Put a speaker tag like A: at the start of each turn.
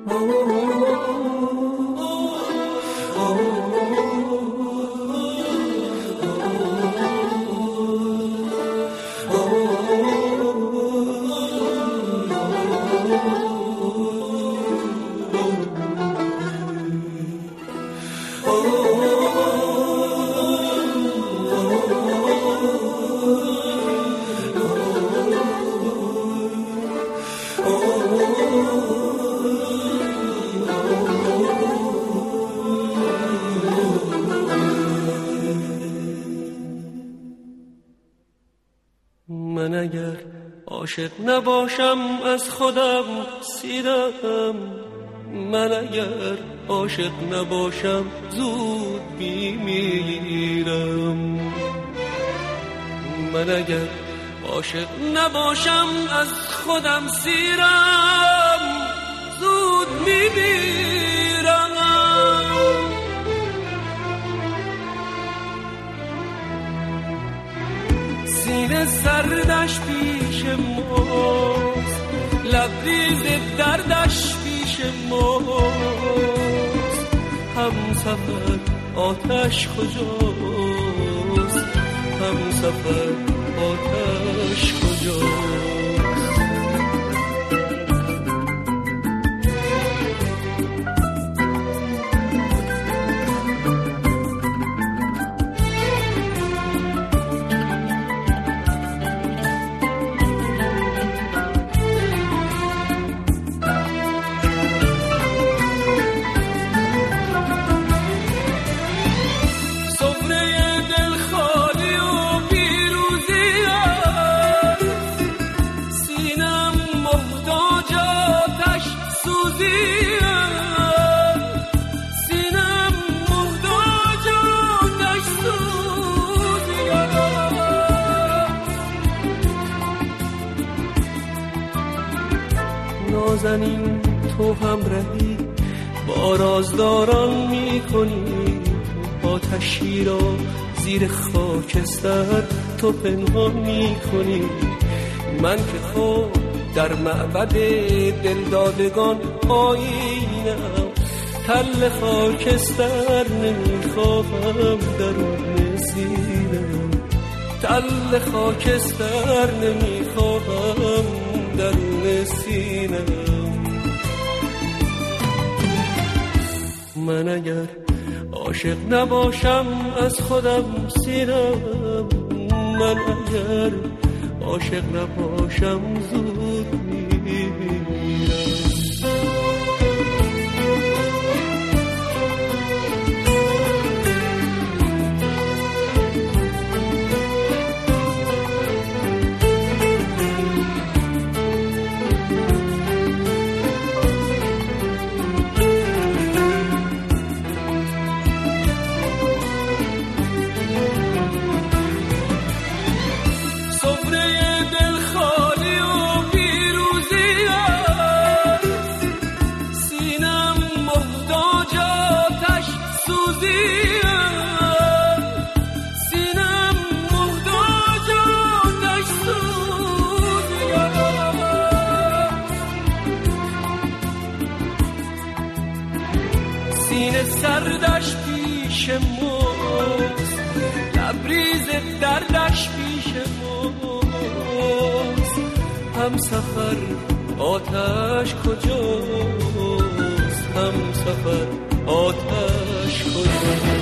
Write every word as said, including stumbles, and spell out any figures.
A: من اگر عاشق نباشم از خودم سیرم، من اگر عاشق نباشم زود میمیرم. من اگر عاشق نباشم از خودم سیرم، زود میمیرم. سینه سردش پیش ماست، لبریز دردش پیش ماست. هم سفر آتش کجاست، هم سفر آتش کجاست. نازنین تو هم رهی با رازداران می کنی، آتشی را زیر خاکستر تو پنهان می کنی. من که خود در معبد دلدادگان آیینم، تل خاکستر نمیخواهم درون سینم، تل خاکستر نمیخواهم درون سینم. من اگر عاشق نباشم از خودم سیرم، من اگر عاشق نباشم زود میمیرم. سینه سردش پیش ماست، لبریز دردش پیش ماست. هم سفر آتش کجاست، هم سفر آتش کجاست.